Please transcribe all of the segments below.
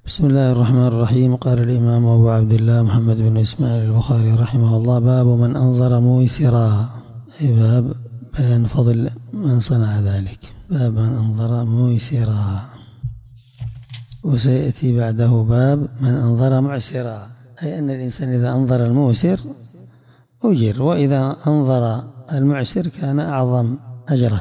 بسم الله الرحمن الرحيم. قال الإمام أبو عبد الله محمد بن إسماعيل البخاري رحمه الله: باب من أنظر موسرا، أي باب بيان فضل من صنع ذلك. باب من أنظر موسرا. وسيأتي بعده باب من أنظر معسرا، أي أن الإنسان إذا أنظر الموسر أجر، وإذا أنظر المعسر كان أعظم أجرا.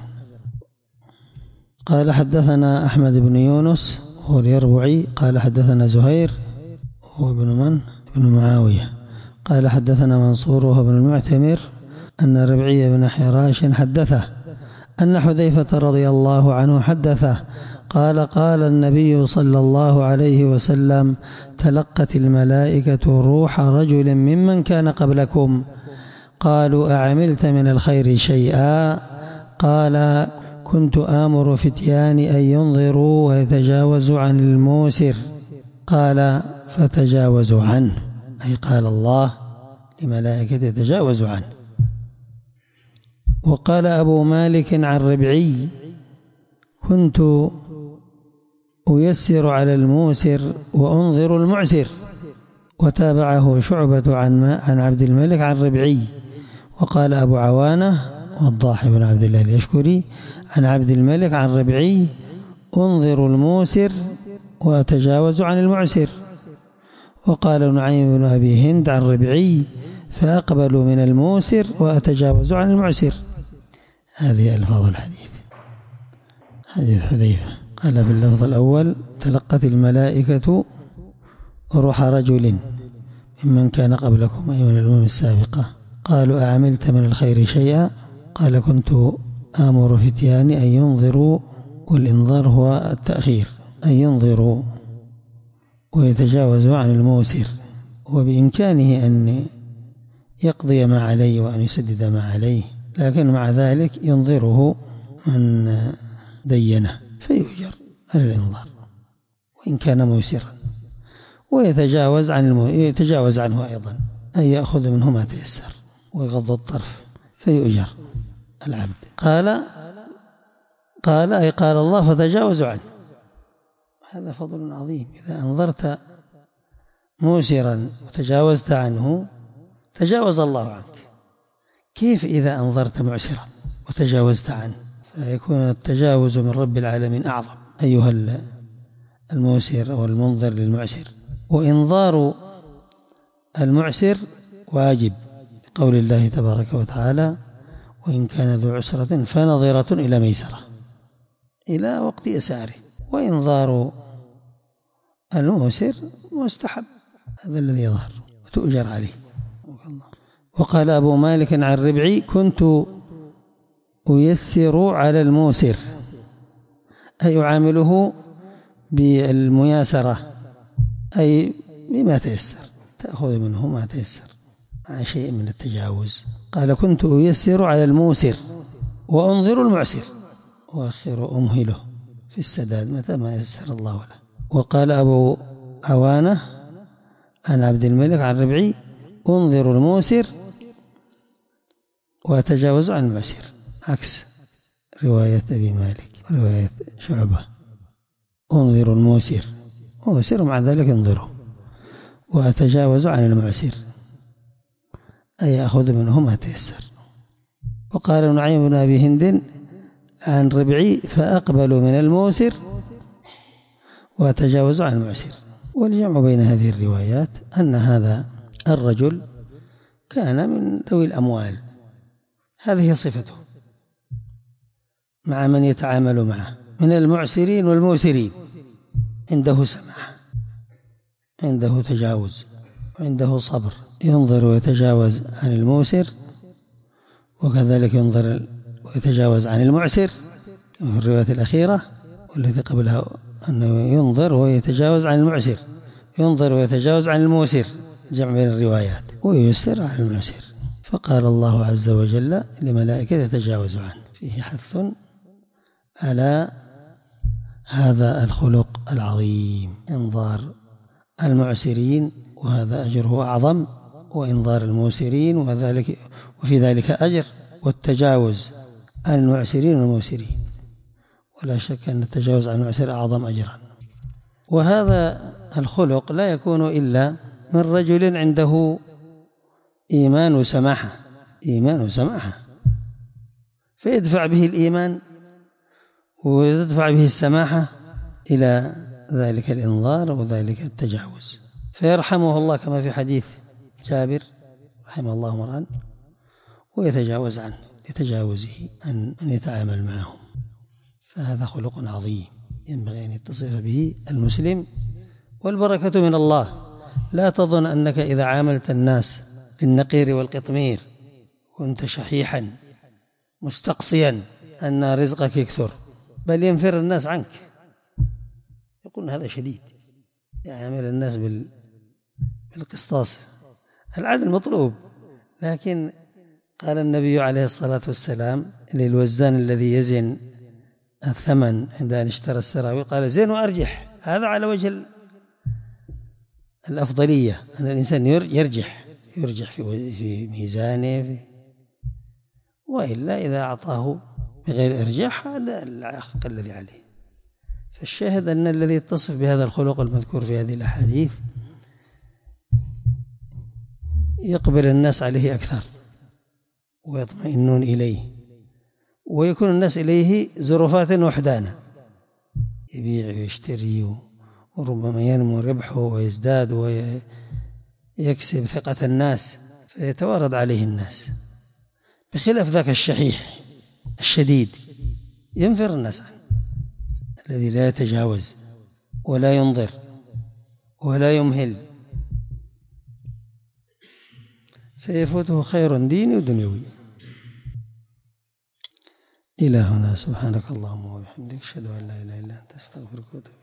قال: حدثنا أحمد بن يونس هو اليربوعي قال: حدثنا زهير هو ابن معاوية قال: حدثنا منصور وهو ابن المعتمر أن ربعي بن حراش حدثه أن حذيفة رضي الله عنه حدثه قال: قال النبي صلى الله عليه وسلم: تلقت الملائكة روح رجل ممن كان قبلكم، قالوا: أعملت من الخير شيئا؟ قال: كنت آمر فتياني أن ينظروا ويتجاوزوا عن الموسر. قال: فتجاوزوا عنه، أي قال الله لملائكة يتجاوزوا عنه. وقال أبو مالك عن ربعي: كنت أيسر على الموسر وأنظر المعسر. وتابعه شعبة عن عبد الملك عن ربعي. وقال أبو عوانة والضاحي بن عبد الله اليشكري عن عبد الملك عن ربعي: أنظر الموسر وأتجاوز عن المعسر. وقال نعيم بن أبي هند عن ربعي: فأقبل من الموسر وأتجاوز عن المعسر. هذه ألفاظ الحديث. حديث حذيفة قال في اللفظ الأول: تلقت الملائكة روح رجل ممن كان قبلكم، أي من الأمم السابقة، قالوا: أعملت من الخير شيئا؟ قال: كنت آمر فتياني أن ينظروا، والإنظار هو التأخير، أن ينظروا ويتجاوزوا عن الموسر، وبإمكانه أن يقضي ما عليه وأن يسدد ما عليه، لكن مع ذلك ينظره من دينه فيؤجر على الإنظار وإن كان موسرا، ويتجاوز عنه أيضا، أن يأخذ منه ما تيسر ويغض الطرف فيؤجر العبد. قال أي قال الله: فتجاوزوا عنه. هذا فضل عظيم. إذا أنظرت موسرا وتجاوزت عنه تجاوز الله عنك. كيف إذا أنظرت معسرا وتجاوزت عنه؟ فيكون التجاوز من رب العالمين أعظم أيها الموسر أو المنظر للمعسر. وإنظار المعسر واجب، قول الله تبارك وتعالى: وإن كان ذو عسرة فنظرة إلى ميسرة، إلى وقت يساره. وإنظار الموسر مستحب، هذا الذي يظهر وتؤجر عليه. وقال أبو مالك عن ربعي: كنت أيسر على الموسر، أي أعامله بالمياسرة، أي بما تيسر، تأخذ منه ما تيسر مع شيء من التجاوز. قال: كنت أيسر على الموسر وأنظر المعسر، وأخر أمهله في السداد متى ما يسر الله له. وقال أبو عوانة عن عبد الملك عن ربعي: أنظر الموسر وأتجاوز عن المعسر، عكس رواية أبي مالك ورواية شعبة. أنظر الموسر، موسر مع ذلك انظره، وأتجاوز عن المعسر، أي يأخذ منه ما تيسر. وقال نعيم بن أبي هند عن ربعي: فأقبل من الموسر وأتجاوز عن المعسر. والجمع بين هذه الروايات أن هذا الرجل كان من ذوي الأموال، هذه صفته مع من يتعامل معه من المعسرين والموسرين، عنده سماح، عنده تجاوز، عنده صبر، ينظر ويتجاوز عن الموسر، وكذلك ينظر ويتجاوز عن المعسر كما في الرواية الأخيرة والتي قبلها، أنه ينظر ويتجاوز عن المعسر، ينظر ويتجاوز عن الموسر، جمع بين الروايات، ويسر عن المعسر. فقال الله عز وجل لملائكة يتجاوز عنه. فيه حث على هذا الخلق العظيم، إنظار المعسرين، وهذا أجره أعظم، وإنظار الموسرين وفي ذلك أجر، والتجاوز عن المعسرين والموسرين، ولا شك أن التجاوز عن المعسر أعظم أجرا. وهذا الخلق لا يكون إلا من رجل عنده إيمان وسماحة، إيمان وسماحة، فيدفع به الإيمان ويدفع به السماحة إلى ذلك الإنظار وذلك التجاوز، فيرحمه الله كما في حديث جابر رحمه الله مران، ويتجاوز عنه لتجاوزه أن يتعامل معهم. فهذا خلق عظيم ينبغي أن يتصف به المسلم، والبركة من الله. لا تظن أنك إذا عاملت الناس بالنقير والقطمير كنت شحيحا مستقصيا أن رزقك يكثر، بل ينفر الناس عنك. يقول هذا شديد، يعامل الناس بالقسطاس. العدل مطلوب، لكن قال النبي عليه الصلاة والسلام للوزان الذي يزن الثمن عند أن اشترى السراويل قال زين وأرجح. هذا على وجه الأفضلية، أن الإنسان يرجح في ميزانه، وإلا إذا أعطاه بغير إرجاح هذا الحق الذي عليه. فالشاهد أن الذي يتصف بهذا الخلق المذكور في هذه الأحاديث يقبل الناس عليه أكثر ويطمئنون إليه، ويكون الناس إليه زرفات وحدانا، يبيع ويشتري، وربما ينمو ربحه ويزداد ويكسب ثقة الناس، فيتوارد عليه الناس، بخلاف ذاك الشحيح الشديد ينفر الناس عنه، الذي لا يتجاوز ولا ينظر ولا يمهل، فيفوته خير ديني ودنيوي. إلى هنا، سبحانك اللهم وبحمدك، أشهد أن لا إله إلا أنت، أستغفرك وأتوب إليك.